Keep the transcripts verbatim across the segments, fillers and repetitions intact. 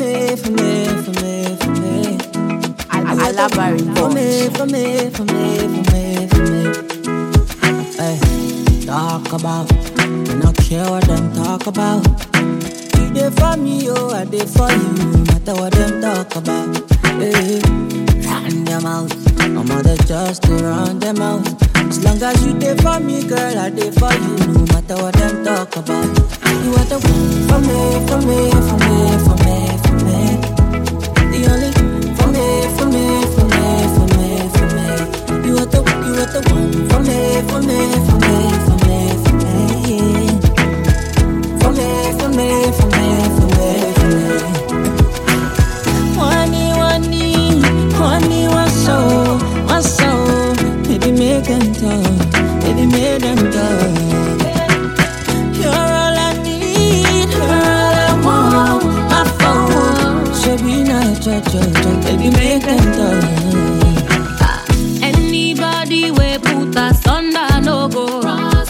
me, for me, for me, for me. I love her for me, for me, for me, for me, for me. Hey, talk about, I don't care what them talk about. You there for me, oh, I there for you. No matter what them talk about. Hey, run them out. No matter just to run them out. As long as you there for me, girl, I there for you. No matter what them talk about. You are the one for me, for me, for me, for me, for me. The only for me, for me, for me, for me, for me. You are the, you are the one for me, for me, for me, for me, for me. Yeah. For me, for me, for me, for me, for me. Money, money, money, what's so, what's so? Baby, make them talk, baby, make them talk. You're all I need, you're all I want. My phone, should be not your joke, baby, make them talk. Anybody we put us under no go.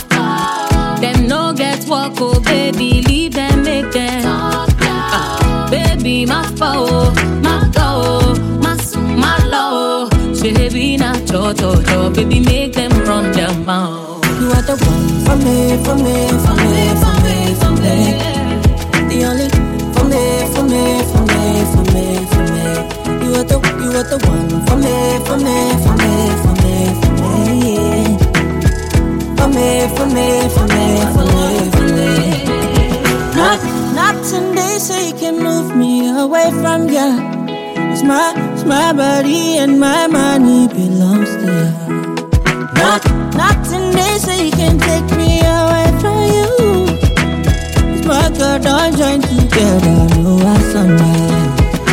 Them no get walk, oh baby, leave them, make them talk. Uh, baby, my foe, my go, my my low. Baby, not your cho baby, make them run their mouth. You are the one for me, for me, for me, for me, for me. The only for me, for me, for me, for me, for me. You are the, you are the one for me, for me, for me, for me, for me. Yeah. For me, for me, for me, for me, for me. Not, nothing they say can move me away from you. It's my, it's my body and my money belongs to you. Not, nothing they say can take me away from you. It's my God, all joined together, no one's on my.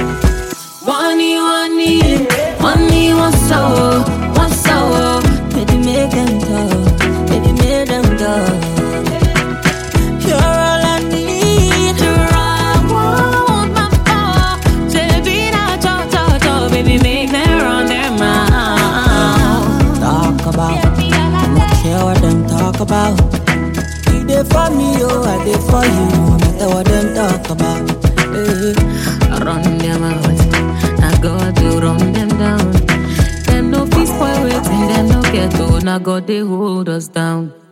Money, money, money, what's so, what's so? Baby, make them talk, baby, make them talk. You're all I need, you're all I want, my phone. Baby, not talk, talk, talk, baby, make them run their mouth. Talk about, I don't care what them talk about. You there for me, oh, I there for you. No matter what them talk about. Hey. Run them out, I got to run them down. Them no peace, boy, waiting, them no get to, now God they hold us down.